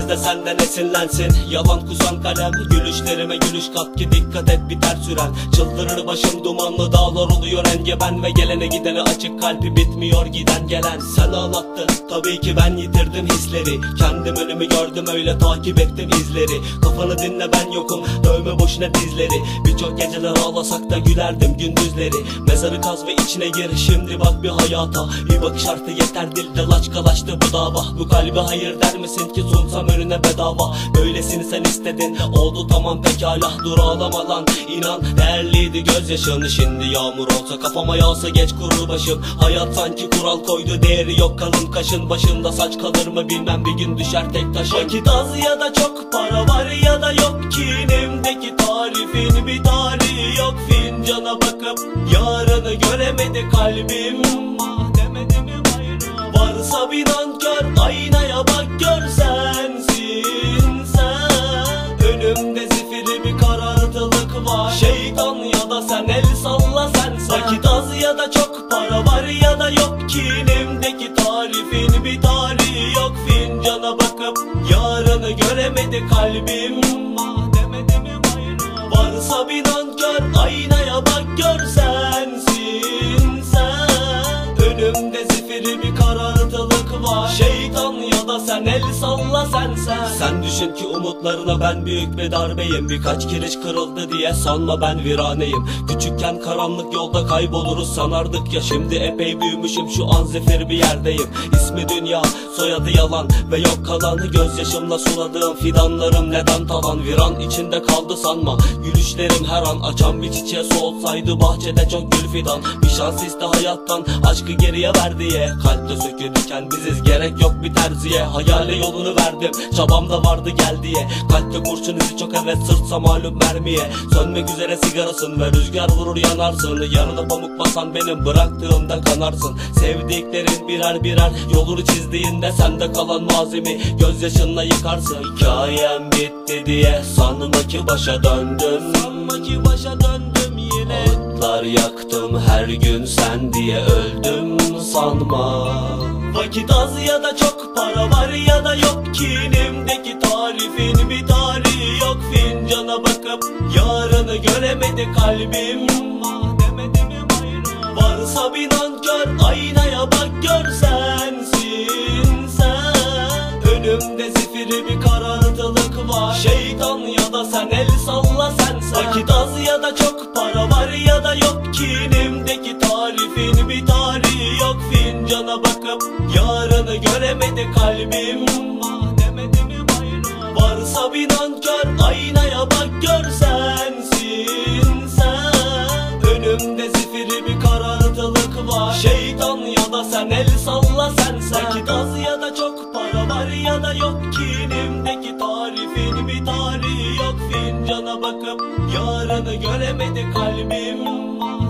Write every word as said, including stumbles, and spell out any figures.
herkes de senden esinlensin. Yalan kusan kalem, gülüşlerime gülüş kat ki dikkat et biter süren. Çıldırır başım dumanlı dağlar oluyor engeben ve gelene gidene açık kalbi bitmiyor giden gelen. Sen ağlattın tabii ki ben yitirdim hisleri. Kendim önümü gördüm öyle takip ettim izleri. Kafanı dinle ben yokum dövme boşuna dizleri. Birçok geceler ağlasak da gülerdim gündüzleri. Mezarı kaz ve içine gir şimdi bak bir hayata. Bir bakış artı yeter dilde laçkalaştı bu dava. Bu kalbe hayır der misin ki sunsam önüne bedava. Böylesini sen istedin oldu tamam pekala. Dur ağlama lan inan değerliydi gözyaşın. Şimdi yağmur olsa kafama yağsa geç kurur başım. Hayat sanki kural koydu değeri yok kalın kaşın. Başında saç kalır mı bilmem bir gün düşer tek taşın. Vakit az ya da çok para var ya da yok. Kinemdeki tarifin bir tarihi yok. Fincana bakıp yarını göremedi kalbim. Ah demedi mi bayram? Varsa bir nankör aynaya bak gör sensin sen. Önümde zifiri bir karartılık var. Şeytan ya da sen el salla sen sen. Vakit az ya da çok para var ya da yok. Kinemdeki tarifin bir tarihi yok. Fincana bakıp yarını göremedi kalbim. Ah demedi mi bayram? Varsa bir nankör aynaya bak gör sensin sen. Önümde zifiri bir karartılık var. Şeytan ya da sen el salla sen sen. Sen düşün ki umutlarına ben büyük bir darbeyim. Birkaç kiriş kırıldı diye sanma ben viraneyim. Küçükken karanlık yolda kayboluruz sanardık ya. Şimdi epey büyümüşüm şu an zifir bir yerdeyim. İsmi dünya soyadı yalan ve yok kalanı gözyaşımla suladığım fidanlarım neden talan. Viran içinde kaldı sanma gülüşlerim her an. Açan bir çiçeğe su olsaydı bahçede çok gül fidan. Bir şans iste hayattan aşkı geriye ver diye. Kalpte sökülürken biziz gerek yok bir terziye. Hayale yolunu verdim çabam da vardı gel diye. Kalpte kurşun izi çok evet sırtsa malum mermiye. Sönmek üzere sigarasın ve rüzgar vurur yanarsın. Yanına pamuk basan benim bıraktığımda kanarsın. Sevdiklerin birer birer yolunu çizdiğinde sende kalan mazimi gözyaşınla yıkarsın. Hikayem bitti diye sanma ki başa döndüm. Sanma ki başa döndüm yine. Ağıtlar yaktım her gün sen diye öldüm sanma. Vakit az ya da çok para var ya da yok. Kinemdeki tarifin bir tarihi yok. Fincana bakıp yarını göremedi kalbim. Ah demedi mi bayram? Varsa bir nankör aynaya bak gör sensin sen. Önümde zifiri bir karartılık var. Şeytan ya da sen el salla sen sen. Vakit az ya da çok para var ya da yok. Kinemdeki tarifin bir tarihi yok. Fincana bakıp yarını göremedi kalbim. Ah demedi mi bayram? Varsa bir nankör aynaya bak gör sensin sen. Önümde zifiri bir karartılık var. Şeytan ya da sen el salla sen sen. Vakit az ya da çok para var ya da yok. Kinemdeki tarifin bir tarihi yok. Fincana bakıp yarını göremedi kalbim.